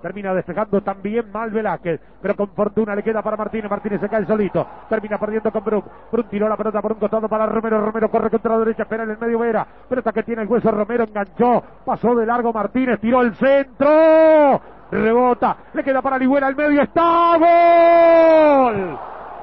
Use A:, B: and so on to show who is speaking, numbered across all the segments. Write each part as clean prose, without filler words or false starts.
A: termina despejando también mal Velázquez, pero con fortuna le queda para Martínez. Martínez se cae solito, termina perdiendo con Brun. Brun tiró la pelota por un costado para Romero. Romero corre contra la derecha, espera en el medio Vera. Pelota que tiene el hueso Romero, enganchó, pasó de largo Martínez, tiró el centro, rebota, le queda para Ligüera, el medio está, ¡gol!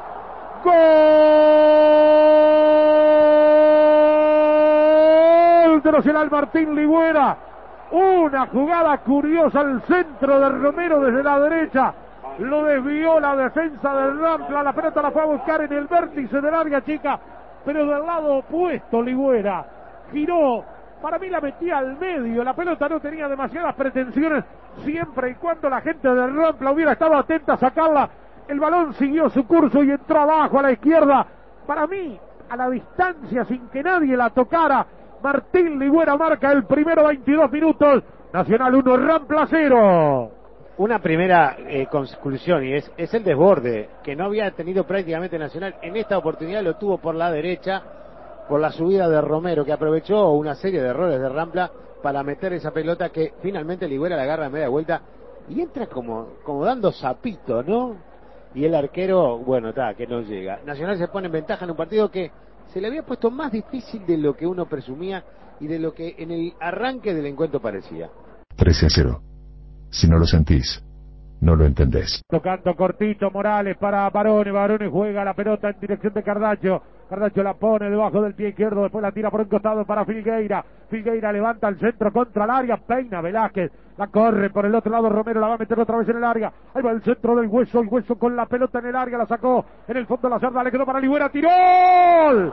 A: ¡Gol! De Nacional, Martín Ligüera. Una jugada curiosa al centro de Romero desde la derecha. Lo desvió la defensa del Rampla. La pelota la fue a buscar en el vértice del área chica, pero del lado opuesto Ligüera. Giró. Para mí la metía al medio. La pelota no tenía demasiadas pretensiones, siempre y cuando la gente del Rampla hubiera estado atenta a sacarla. El balón siguió su curso y entró abajo a la izquierda. Para mí, a la distancia, sin que nadie la tocara, Martín Ligüera marca el primero, 22 minutos. Nacional 1, Rampla 0.
B: Una primera conclusión, y es el desborde que no había tenido prácticamente Nacional. En esta oportunidad lo tuvo por la derecha, por la subida de Romero, que aprovechó una serie de errores de Rampla para meter esa pelota que finalmente Ligüera la agarra a media vuelta y entra como dando zapito, ¿no? Y el arquero, bueno, que no llega. Nacional se pone en ventaja en un partido que se le había puesto más difícil de lo que uno presumía y de lo que en el arranque del encuentro parecía.
C: 13-0. Si no lo sentís, no lo entendés.
A: Tocando cortito Morales para Barone. Barone juega la pelota en dirección de Cardacho. Cardacho la pone debajo del pie izquierdo, después la tira por un costado para Filgueira. Filgueira levanta el centro contra el área, peina Velázquez, la corre por el otro lado Romero, la va a meter otra vez en el área. Ahí va el centro del hueso, el hueso con la pelota en el área, la sacó en el fondo de la cerda, le quedó para Ligüera, tiró. ¡Gol!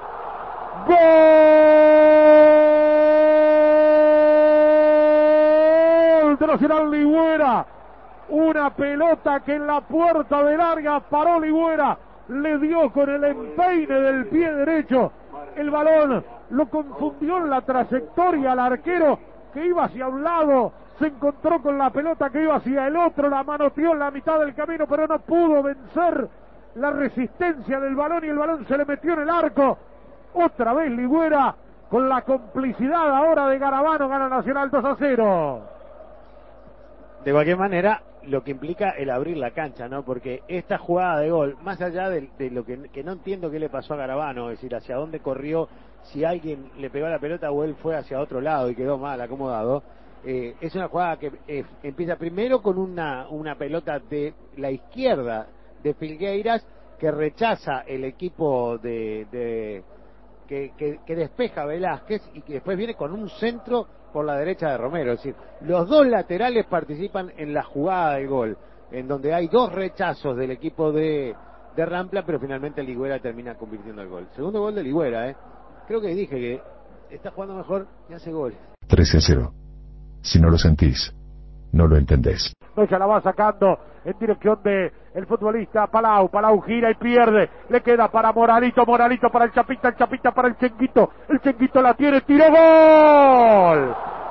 A: ¡Gol de Nacional Ligüera! Una pelota que en la puerta del área paró Ligüera, le dio con el empeine del pie derecho, el balón lo confundió en la trayectoria al arquero que iba hacia un lado, se encontró con la pelota que iba hacia el otro, la manoteó en la mitad del camino, pero no pudo vencer la resistencia del balón y el balón se le metió en el arco. Otra vez Ligüera, con la complicidad ahora de Garabano, gana Nacional 2-0.
B: De cualquier manera, lo que implica el abrir la cancha, ¿no? Porque esta jugada de gol, más allá de lo que no entiendo qué le pasó a Garabano, es decir, hacia dónde corrió, si alguien le pegó la pelota o él fue hacia otro lado y quedó mal acomodado, es una jugada que empieza primero con una pelota de la izquierda de Filgueiras que rechaza el equipo que despeja Velázquez y que después viene con un centro por la derecha de Romero. Es decir, los dos laterales participan en la jugada del gol, en donde hay dos rechazos del equipo de Rampla, pero finalmente Ligüera termina convirtiendo el gol. Segundo gol de Ligüera, creo que dije que está jugando mejor y hace goles.
C: 13-0. Si no lo sentís, no lo entendés.
A: Ya la va sacando en dirección de el futbolista Palau. Palau gira y pierde. Le queda para Moralito. Moralito para el Chapita. El Chapita para el Chenguito. El Chenguito la tiene. ¡Tiró! ¡Gol!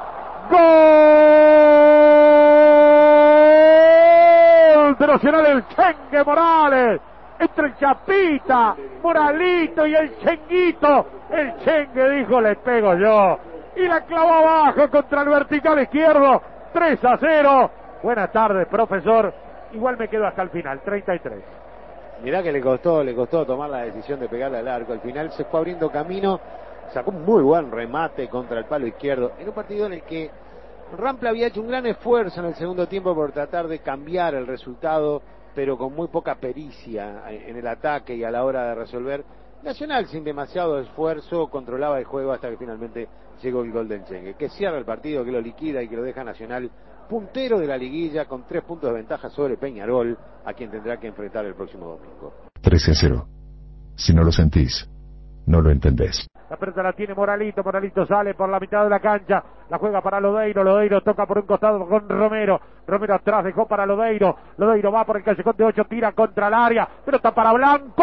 A: ¡Gol! De Nacional, el Chengue Morales. Entre el Chapita, Moralito y el Chenguito. El Chengue dijo: le pego yo. Y la clavó abajo contra el vertical izquierdo. 3-0. Buenas tardes, profesor. Igual me quedo hasta el final, 33.
B: Mirá que le costó tomar la decisión de pegarle al arco. Al final se fue abriendo camino, sacó un muy buen remate contra el palo izquierdo. En un partido en el que Rampla había hecho un gran esfuerzo en el segundo tiempo por tratar de cambiar el resultado, pero con muy poca pericia en el ataque y a la hora de resolver. Nacional, sin demasiado esfuerzo, controlaba el juego hasta que finalmente llegó el gol del Chengue, que cierra el partido, que lo liquida y que lo deja Nacional puntero de la liguilla con 3 puntos de ventaja sobre Peñarol, a quien tendrá que enfrentar el próximo domingo.
C: 13-0. Si no lo sentís, no lo entendés.
A: La pelota la tiene Moralito. Moralito sale por la mitad de la cancha, la juega para Lodeiro. Lodeiro toca por un costado con Romero. Romero atrás, dejó para Lodeiro. Lodeiro va por el callejón de 8, tira contra el área. Pelota para Blanco.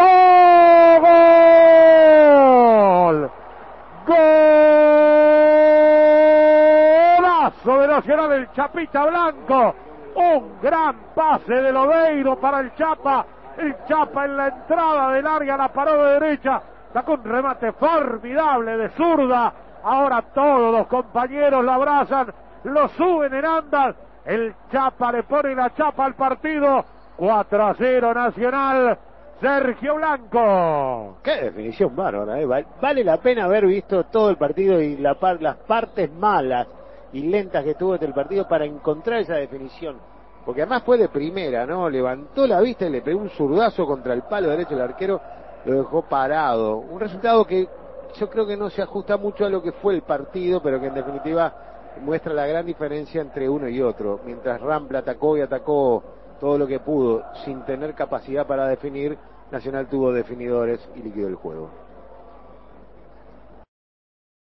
A: ¡Gol! ¡Golazo de Nacional, el Chapita Blanco! Un gran pase de Lodeiro para el Chapa. El Chapa en la entrada del área la paró de derecha. Sacó un remate formidable de zurda. Ahora todos los compañeros lo abrazan, lo suben en andas El Chapa le pone la chapa al partido. 4-0 Nacional. Sergio Blanco.
B: Qué definición bárbara, Vale la pena haber visto todo el partido y las partes malas y lentas que tuvo este el partido para encontrar esa definición. Porque además fue de primera, ¿no? Levantó la vista y le pegó un zurdazo contra el palo derecho del arquero, lo dejó parado. Un resultado que yo creo que no se ajusta mucho a lo que fue el partido, pero que en definitiva muestra la gran diferencia entre uno y otro. Mientras Rampla atacó y atacó todo lo que pudo sin tener capacidad para definir, Nacional tuvo definidores y liquidó el juego.